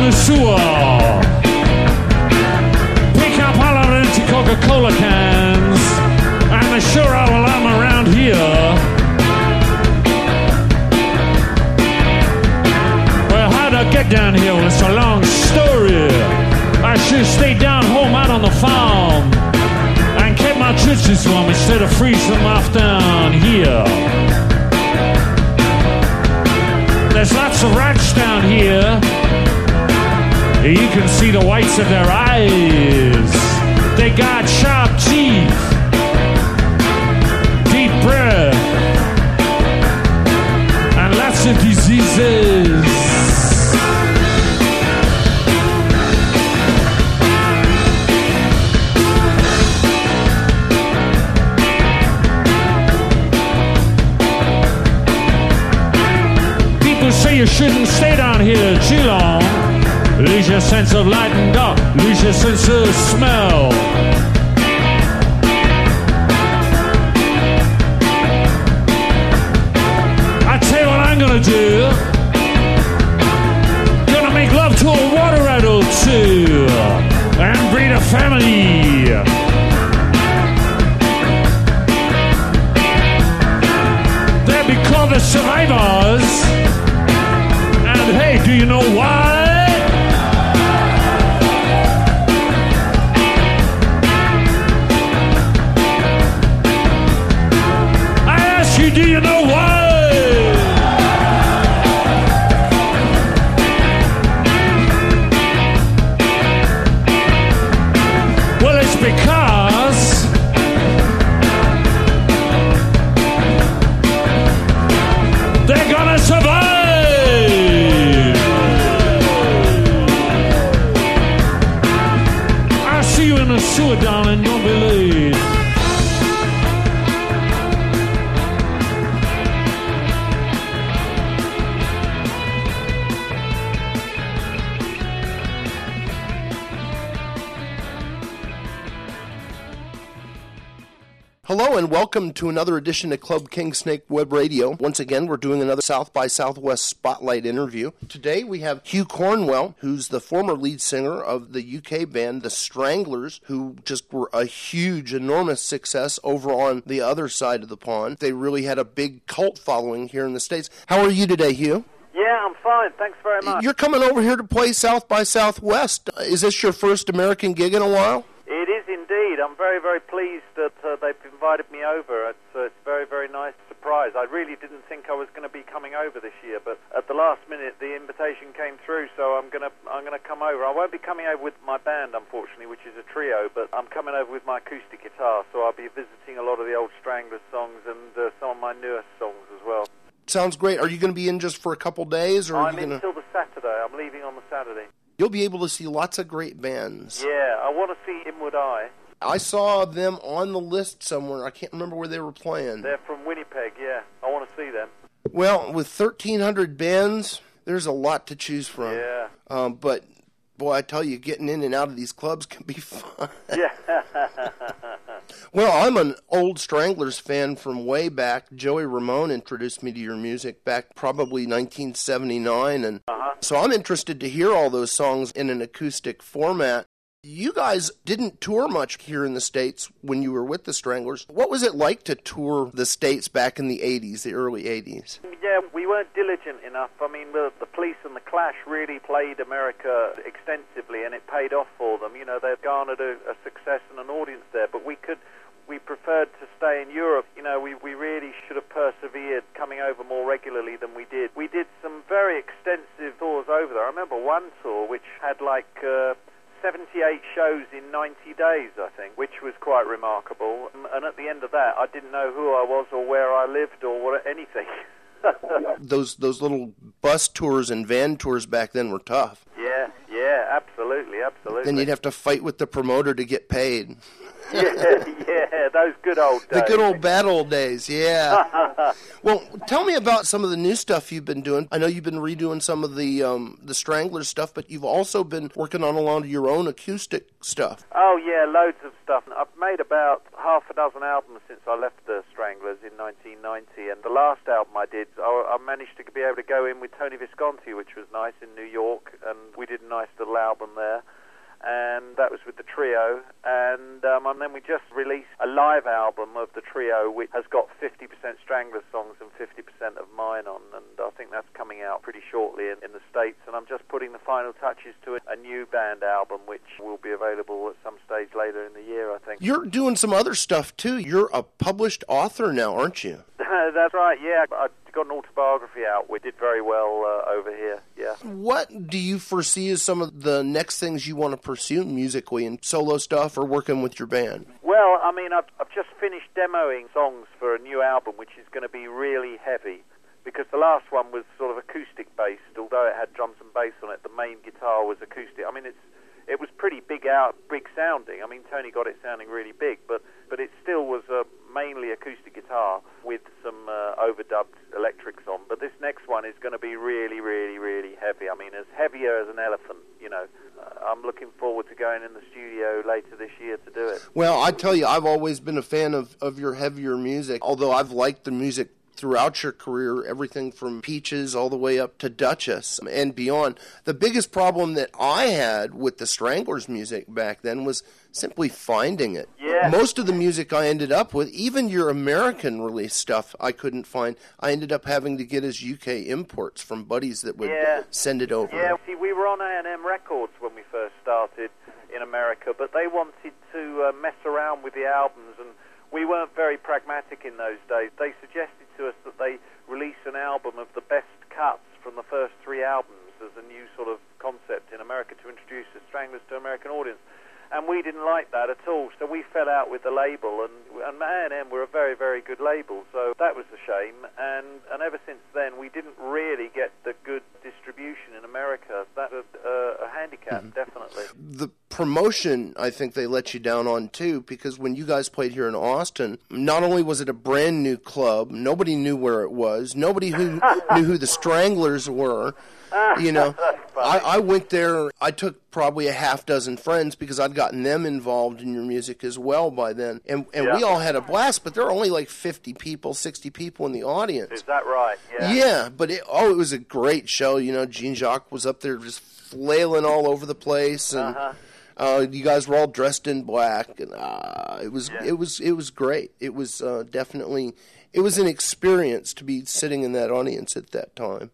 the sewer. Pick up all our empty Coca-Cola cans, and I'm sure I will am around here. Well, how'd I get down here? Well, it's a long story. I should stay down home out on the farm and kept my tootsies warm instead of freezing them off down here. There's lots of rats down here. You can see the whites of their eyes. They got sharp teeth, deep breath, and lots of diseases. People say you shouldn't stay down here too long. Lose your sense of light and dark, lose your sense of smell. I tell you what I'm gonna do. Gonna make love to a water rat or two and breed a family. They'll be called the survivors. And hey, do you know why? Do you know why? Well, it's because they're gonna survive. I'll see you in the sewer, darling, don't be late. Hello and welcome to another edition of Club King Snake Web Radio. Once again, we're doing another South by Southwest Spotlight interview. Today we have Hugh Cornwell, who's the former lead singer of the UK band The Stranglers, who just were a huge, enormous success over on the other side of the pond. They really had a big cult following here in the States. How are you today, Hugh? Yeah, I'm fine. Thanks very much. You're coming over here to play South by Southwest. Is this your first American gig in a while? It is indeed. I'm very, very pleased that they've invited me over. It's a very, very nice surprise. I really didn't think I was going to be coming over this year, but at the last minute the invitation came through, so I'm gonna come over. I won't be coming over with my band, unfortunately, which is a trio, but I'm coming over with my acoustic guitar, so I'll be visiting a lot of the old Stranglers songs and some of my newest songs as well. Sounds great. Are you going to be in just for a couple days? Or I'm in until the Saturday. I'm leaving on the Saturday. You'll be able to see lots of great bands. Yeah, I want to see Inward Eye. I saw them on the list somewhere. I can't remember where they were playing. They're from Winnipeg, yeah. I want to see them. Well, with 1,300 bands, there's a lot to choose from. Yeah. But, boy, I tell you, getting in and out of these clubs can be fun. Yeah. Well, I'm an old Stranglers fan from way back. Joey Ramone introduced me to your music back probably 1979, and so I'm interested to hear all those songs in an acoustic format. You guys didn't tour much here in the States when you were with the Stranglers. What was it like to tour the States back in the 80s, the early 80s? Yeah, we weren't diligent enough. I mean, the Police and the Clash really played America extensively, and it paid off for them. You know, they've garnered a success and an audience there, but we preferred to stay in Europe. You know, we really should have persevered coming over more regularly than we did. We did some very extensive tours over there. I remember one tour which had like 78 shows in 90 days, I think, which was quite remarkable. And at the end of that, I didn't know who I was or where I lived or anything. Those little bus tours and van tours back then were tough. Yeah, absolutely. Then you'd have to fight with the promoter to get paid. Yeah, those good old days. The good old bad old days, yeah. Well, tell me about some of the new stuff you've been doing. I know you've been redoing some of the Stranglers stuff, but you've also been working on a lot of your own acoustic stuff. Oh, yeah, loads of stuff. stuff. I've made about half a dozen albums since I left the Stranglers in 1990, and the last album I did, I managed to be able to go in with Tony Visconti, which was nice, in New York, and we did a nice little album there. And that was with the trio, and then we just released a live album of the trio, which has got 50% Stranglers songs and 50% of mine on, and I think that's coming out pretty shortly in the States, and I'm just putting the final touches to a new band album, which will be available at some stage later in the year, I think. You're doing some other stuff, too. You're a published author now, aren't you? That's right, yeah. I got an autobiography out. We did very well over here, yeah. What do you foresee as some of the next things you want to pursue musically, and solo stuff or working with your band? Well, I mean, I've just finished demoing songs for a new album, which is going to be really heavy, because the last one was sort of acoustic-based, although it had drums and bass on it. The main guitar was acoustic. I mean, it was pretty big sounding. I mean, Tony got it sounding really big, but it still was a mainly acoustic guitar with some overdubbed electrics on. But this next one is going to be really, really, really heavy. I mean, as heavier as an elephant, you know. I'm looking forward to going in the studio later this year to do it. Well, I tell you, I've always been a fan of your heavier music, although I've liked the music throughout your career, everything from Peaches all the way up to Duchess and beyond. The biggest problem that I had with the Stranglers music back then was simply finding it. Yeah. Most of the music I ended up with, even your American release stuff, I couldn't find. I ended up having to get as UK imports from buddies that would send it over. Yeah, see, we were on A&M Records when we first started in America, but they wanted to mess around with the albums, and we weren't very pragmatic in those days. They suggested to us that they release an album of the best cuts from the first three albums as a new sort of concept in America to introduce the Stranglers to American audience. And we didn't like that at all, so we fell out with the label, and A&M were a very, very good label, so that was a shame, and ever since then we didn't really get the good distribution in America. That was a handicap, definitely. The promotion, I think they let you down on too, because when you guys played here in Austin, not only was it a brand new club, nobody knew where it was, nobody knew who the Stranglers were. You know, I went there, I took probably a half dozen friends because I'd gotten them involved in your music as well by then. And we all had a blast, but there were only like 50 people, 60 people in the audience. Is that right? Yeah. Yeah, but it was a great show. You know, Jean-Jacques was up there just flailing all over the place, and you guys were all dressed in black, and it was great. It was definitely, it was an experience to be sitting in that audience at that time.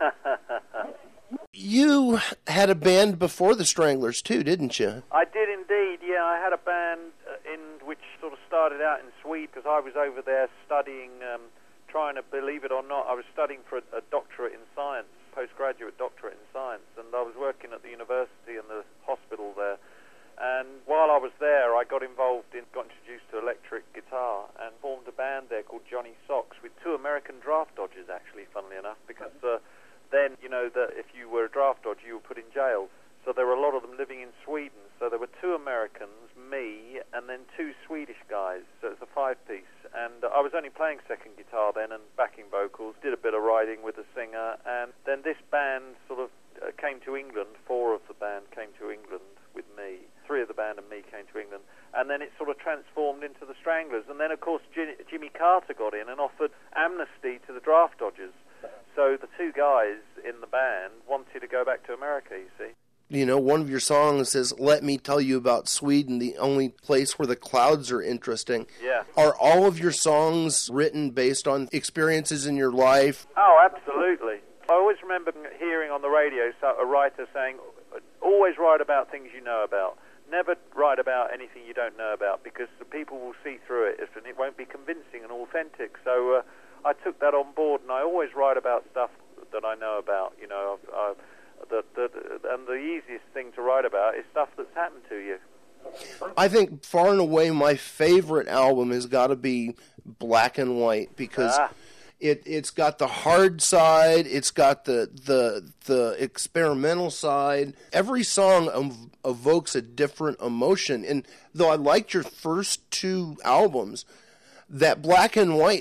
You had a band before the Stranglers, too, didn't you? I did indeed, yeah. I had a band which sort of started out in Sweden, because I was over there studying, trying to, believe it or not, I was studying for a doctorate in science, postgraduate doctorate in science, and I was working at the university and the hospital there. And while I was there, I got introduced to electric guitar and formed a band there called Johnny Socks with two American draft dodgers, actually, funnily enough, because then, you know, that if you were a draft dodger, you were put in jail. So there were a lot of them living in Sweden. So there were two Americans, me, and then two Swedish guys. So it's a five-piece. And I was only playing second guitar then and backing vocals, did a bit of writing with the singer. And then this band sort of came to England. Four of the band came to England with me. Three of the band and me came to England. And then it sort of transformed into the Stranglers. And then, of course, Jimmy Carter got in and offered amnesty to the draft dodgers. So the two guys in the band wanted to go back to America, you see. You know, one of your songs says, "Let me tell you about Sweden, the only place where the clouds are interesting." Yeah. Are all of your songs written based on experiences in your life? Oh, absolutely. I always remember hearing on the radio a writer saying, always write about things you know about. Never write about anything you don't know about, because the people will see through it and it won't be convincing and authentic. So I took that on board, and I always write about stuff that I know about, you know, and the easiest thing to write about is stuff that's happened to you. I think far and away my favorite album has got to be Black and White, because it's got the hard side, it's got the experimental side. Every song evokes a different emotion, and though I liked your first two albums, that Black and White just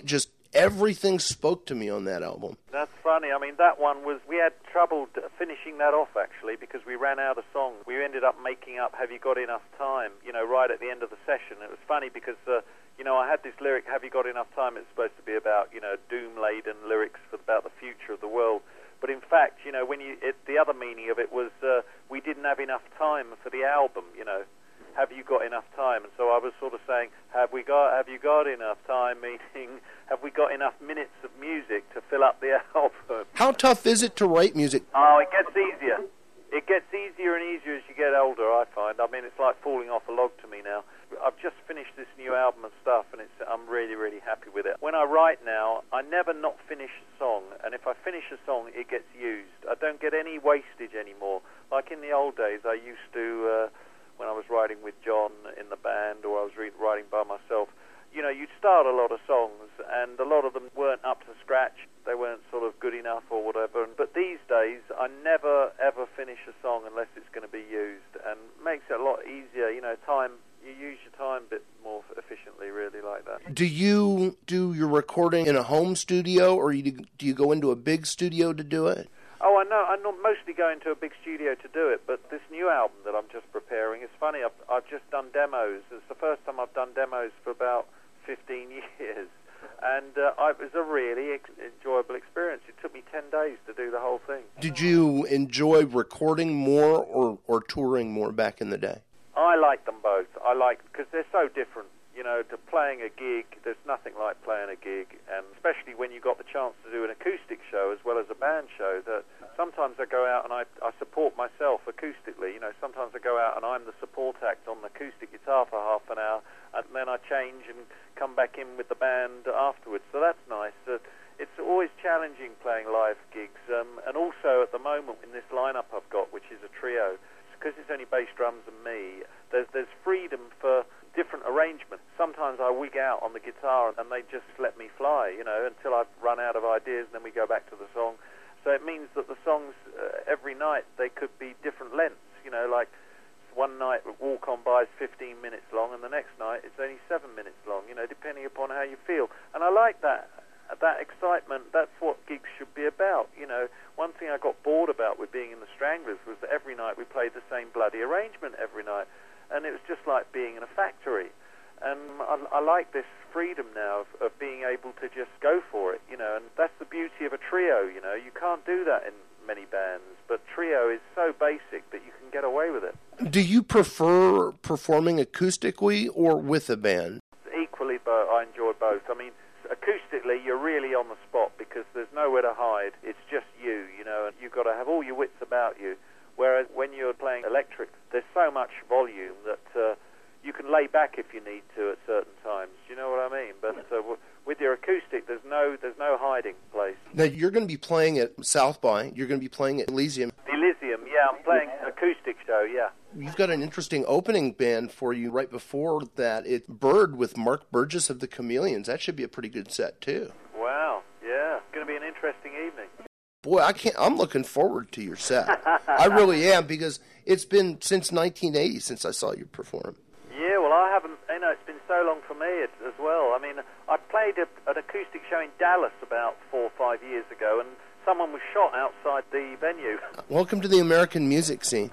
everything spoke to me on that album. That's funny. I mean, that one was, we had trouble finishing that off, actually, because we ran out of songs. We ended up making up Have You Got Enough Time, right at the end of the session. It was funny because, I had this lyric, Have You Got Enough Time? It's supposed to be about, doom-laden lyrics about the future of the world. But in fact, the other meaning of it was we didn't have enough time for the album, Have you got enough time? And so I was sort of saying, have you got enough time? Meaning, have we got enough minutes of music to fill up the album? How tough is it to write music? Oh, it gets easier. It gets easier and easier as you get older, I find. I mean, it's like falling off a log to me now. I've just finished this new album and stuff, and I'm really, really happy with it. When I write now, I never not finish a song, and if I finish a song, it gets used. I don't get any wastage anymore. Like in the old days, I used to... when I was writing with John in the band, or I was writing by myself, you'd start a lot of songs, and a lot of them weren't up to scratch. They weren't sort of good enough or whatever. But these days, I never, ever finish a song unless it's going to be used, and makes it a lot easier. Time, you use your time a bit more efficiently, really, like that. Do you do your recording in a home studio, or do you go into a big studio to do it? Oh, I know. I'm not mostly going to a big studio to do it, but this new album that I'm just preparing, it's funny, I've just done demos. It's the first time I've done demos for about 15 years, and it was a really enjoyable experience. It took me 10 days to do the whole thing. Did you enjoy recording more or touring more back in the day? I like them both. Because they're so different. To playing a gig, there's nothing like playing a gig, and especially when you got the chance to do an acoustic show as well as a band show. That sometimes I go out and I support myself acoustically. Sometimes I go out and I'm the support act on the acoustic guitar for half an hour, and then I change and come back in with the band afterwards. So that's nice. It's always challenging playing live gigs, and also at the moment in this lineup I've got, which is a trio, because it's only bass drums and me. There's freedom for different arrangements. Sometimes I wig out on the guitar and they just let me fly, until I've run out of ideas, and then we go back to the song. So it means that the songs, every night, they could be different lengths, like one night Walk On By is 15 minutes long, and the next night it's only 7 minutes long, depending upon how you feel. And I like that excitement. That's what gigs should be about. One thing I got bored about with being in the Stranglers was that every night we played the same bloody arrangement every night. And it was just like being in a factory. And I like this freedom now of being able to just go for it, and that's the beauty of a trio, You can't do that in many bands, but trio is so basic that you can get away with it. Do you prefer performing acoustically or with a band? Equally, but I enjoy both. I mean, acoustically, you're really on the spot because there's nowhere to hide. It's just you, and you've got to have all your wits about you. Whereas when you're playing electric, there's so much volume that you can lay back if you need to at certain times. Do you know what I mean? But with your acoustic, there's no hiding place. Now, you're going to be playing at South by. You're going to be playing at Elysium. Elysium, yeah. I'm playing an acoustic show, yeah. You've got an interesting opening band for you right before that. It's Bird with Mark Burgess of the Chameleons. That should be a pretty good set, too. Wow, yeah. It's going to be an interesting evening. Boy, I'm looking forward to your set. I really am, because it's been since 1980 since I saw you perform. Yeah, well, I haven't, it's been so long for me as well. I mean, I played an acoustic show in Dallas about 4 or 5 years ago, and someone was shot outside the venue. Welcome to the American music scene.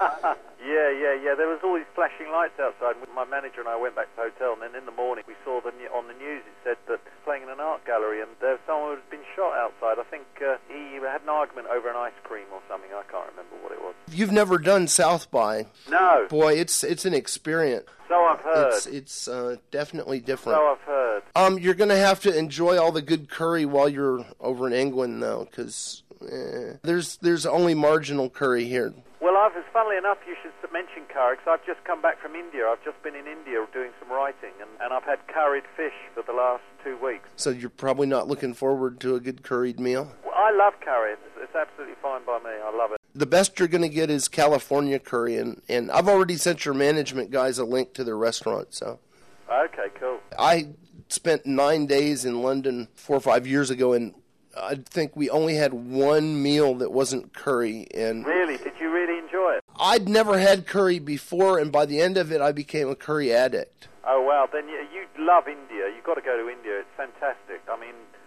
Yeah. There was all these flashing lights outside. My manager and I went back to the hotel, and then in the morning we saw on the news it said that playing in an art gallery, and there was someone who had been shot outside. I think he had an argument over an ice cream or something. I can't remember what it was. You've never done South by? No. Boy, it's an experience. So I've heard. It's definitely different. So I've heard. You're going to have to enjoy all the good curry while you're over in England, though, because there's only marginal curry here. Well, funnily enough, you should mention curry, because I've just come back from India. I've just been in India doing some writing, and I've had curried fish for the last 2 weeks. So you're probably not looking forward to a good curried meal? Well, I love curry. It's absolutely fine by me. I love it. The best you're going to get is California curry, and I've already sent your management guys a link to their restaurant. So. Okay, cool. I spent 9 days in London 4 or 5 years ago, and I think we only had one meal that wasn't curry. And really? Did you really enjoy it? I'd never had curry before, and by the end of it, I became a curry addict. Oh, wow. Then you love India. You've got to go to India. It's fantastic. I mean,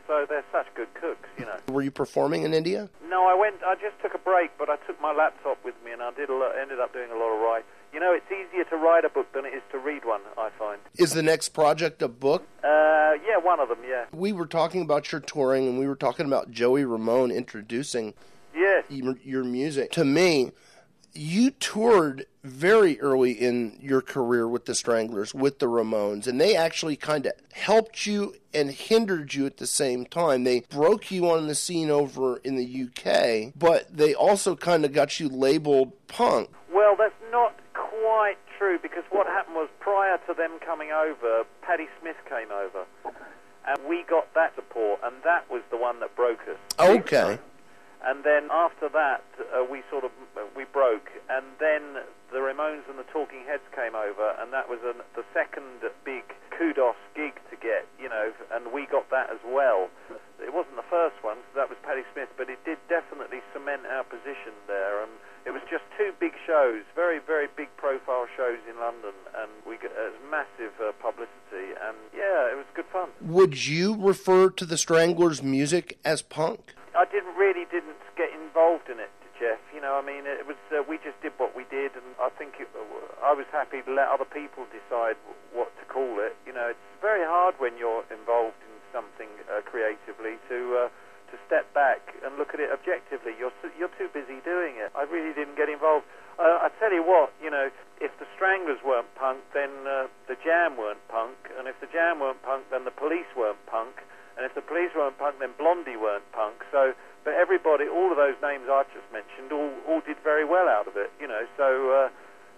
so they're such good cooks, you know. Were you performing in India? No, I just took a break, but I took my laptop with me, and I ended up doing a lot of writing. You know, it's easier to write a book than it is to read one, I find. Is the next project a book? Yeah, one of them, yeah. We were talking about your touring, and we were talking about Joey Ramone introducing your music. To me, you toured very early in your career with the Stranglers, with the Ramones, and they actually kind of helped you and hindered you at the same time. They broke you on the scene over in the UK, but they also kind of got you labeled punk. Well, that's not quite true, because what happened was, prior to them coming over, Patti Smith came over, and we got that support, and that was the one that broke us. Okay. And then after that, we broke, and then the Ramones and the Talking Heads came over, and that was the second big kudos gig to get, you know, and we got that as well. It wasn't the first one, so that was Patti Smith, but it did definitely cement our position there, and it was just two big shows, very, very big profile shows in London, and we got massive publicity, and yeah, it was good fun. Would you refer to the Stranglers' music as punk? I didn't get involved in it, Jeff. You know, I mean, it was we just did what we did, and I think I was happy to let other people decide what to call it. You know, it's very hard when you're involved in something creatively to step back and look at it objectively. You're too busy doing it. I really didn't get involved. I tell you what, you know, if the Stranglers weren't punk, then the Jam weren't punk, and if the Jam weren't punk, then the Police weren't punk. And if the Police weren't punk, then Blondie weren't punk. So, but everybody, all of those names I just mentioned, all did very well out of it, you know. So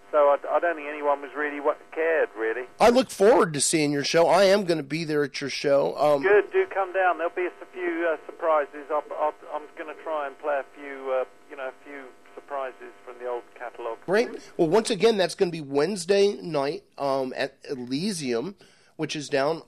I don't think anyone was really cared, really. I look forward to seeing your show. I am going to be there at your show. Good, do come down. There'll be a few surprises. I'm going to try and play a few surprises from the old catalogue. Great. Well, once again, that's going to be Wednesday night at Elysium, which is down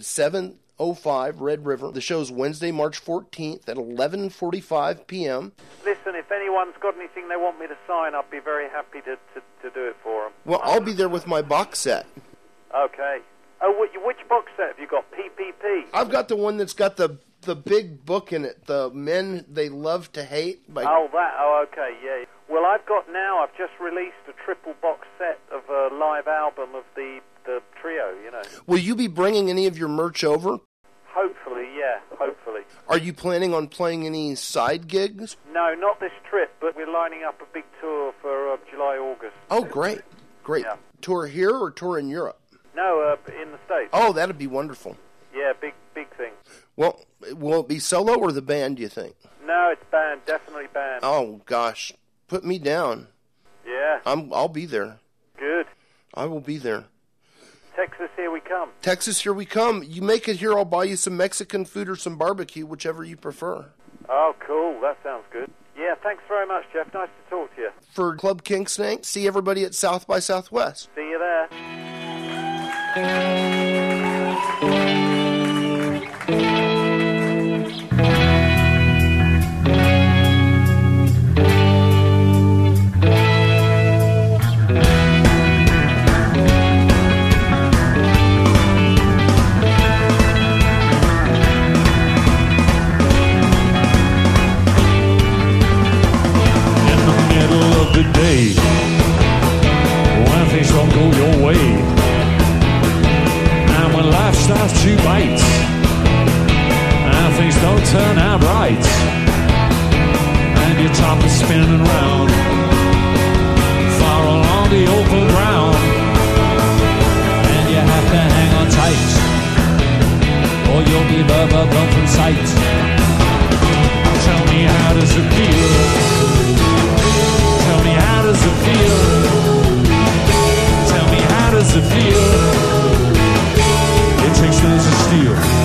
705 Red River. The show's Wednesday, March 14th at 11:45 p.m. Listen, if anyone's got anything they want me to sign, I'd be very happy to do it for them. Well, I'll be there with my box set. Okay. Oh, which box set have you got? PPP? I've got the one that's got the big book in it, The Men They Love to Hate. Oh, okay, yeah. Well, I've just released a triple box set of a live album of the trio, you know. Will you be bringing any of your merch over? Hopefully, yeah, hopefully. Are you planning on playing any side gigs? No, not this trip, but we're lining up a big tour for July, August. Oh, great. Yeah. Tour here or tour in Europe? No, in the States. Oh, that'd be wonderful. Yeah, big thing. Well, will it be solo or the band, do you think? No, it's band, definitely band. Oh, gosh. Put me down. Yeah. I'll be there. Good. I will be there. Texas, here we come. Texas, here we come. You make it here, I'll buy you some Mexican food or some barbecue, whichever you prefer. Oh, cool. That sounds good. Yeah, thanks very much, Jeff. Nice to talk to you. For Club King Snake, see everybody at South by Southwest. See you there. Good day when things don't go your way, and when life starts to bite and things don't turn out right, and your top is spinning around far along the open ground, and you have to hang on tight or you'll be blown from sight. Tell me, how does it feel? Tell me, how does it feel? Tell me, how does it feel? It takes those of steel.